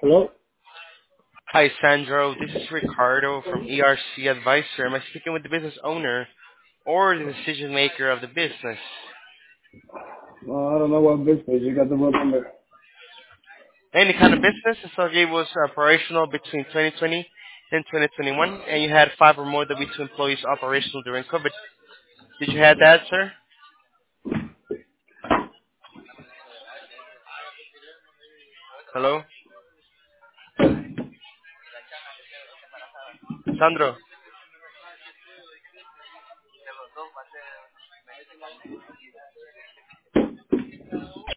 Hello? Hi, Sandro. This is Ricardo from ERC Advisor. Am I speaking with the business owner or the decision maker of the business? I don't know what business. You got the wrong number. Any kind of business. SLG was operational between 2020 and 2021, and you had 5 or more W2 employees operational during COVID. Did you have that, sir? Hello? Sandro?